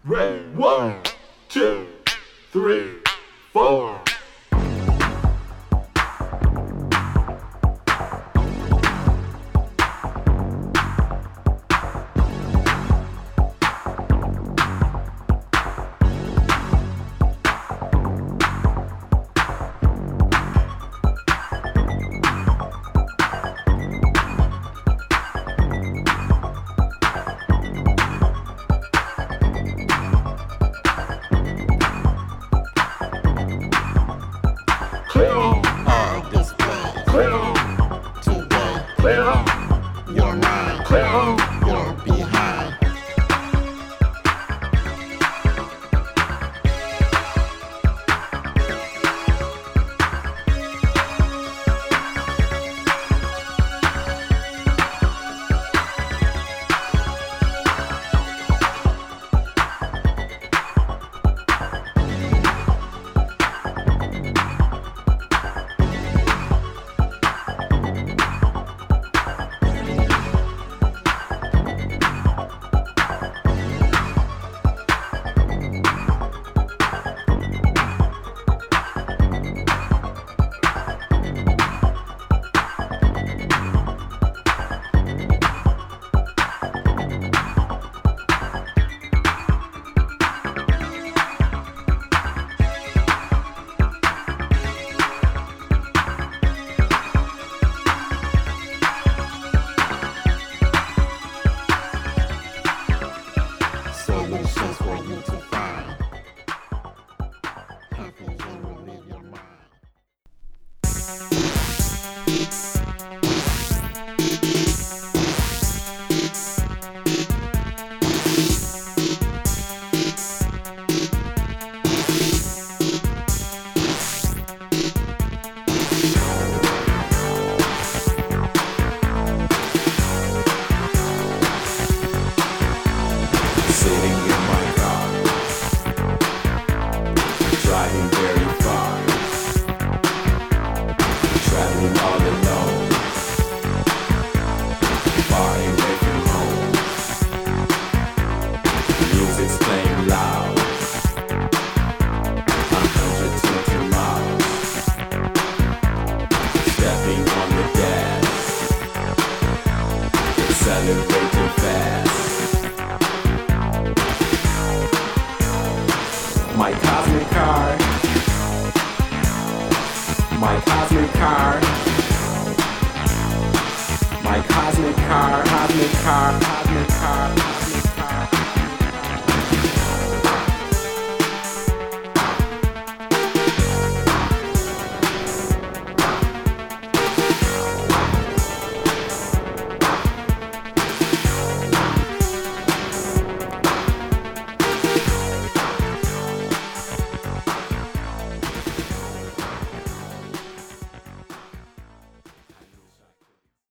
Ready? 1, 2, 3, 4. Clear All display. clear Today, clear your mind, clear your behind. Solutions for you to find. Happy and relive your mind. Sitting in my car, driving very far, traveling all alone, far away from home. Music's playing loud, 120 miles, stepping on the gas, accelerating fast. My cosmic car, my cosmic car, my cosmic car, cosmic car, cosmic car.